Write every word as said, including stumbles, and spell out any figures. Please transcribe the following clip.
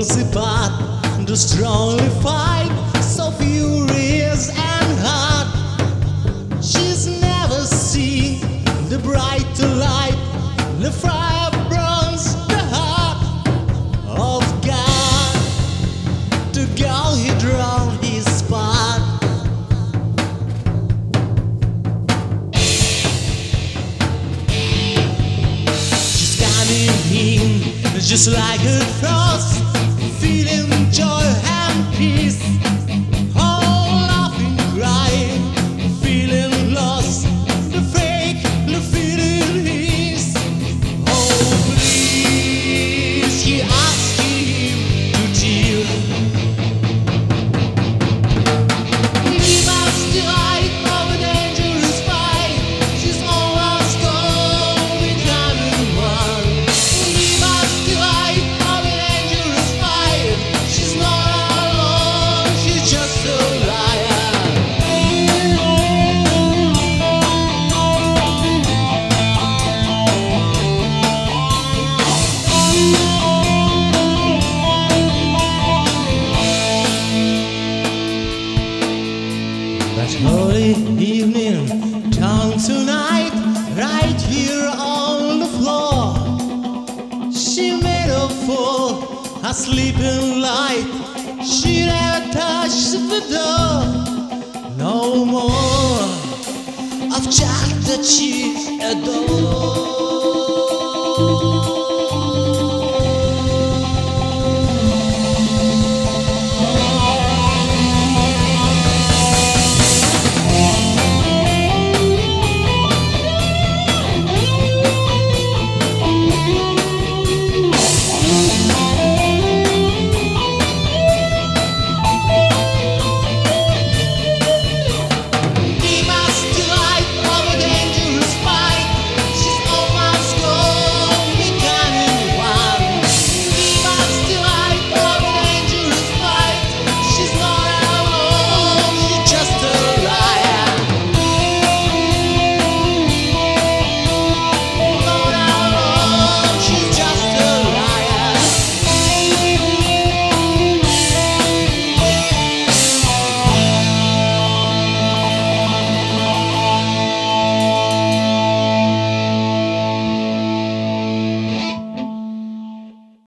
falls apart, the strongly fight, so furious and hard. She's never seen the brighter light, the fire burns the heart of God. To go he drawn his part. She's guiding him just like a cross, feeling joy and peace. Oh, laughing, crying, feeling lost, the fake, the feeling is. Oh, please, he asked him to chill. Leave us the light of a dangerous fight. She's almost gone, becoming one. Leave us the light of a dangerous fight. She's not alone, she's just a liar. That holy evening turned to night, right here on the floor. She made a fool, a sleeping light. She never touched the door. No more of just that she adored.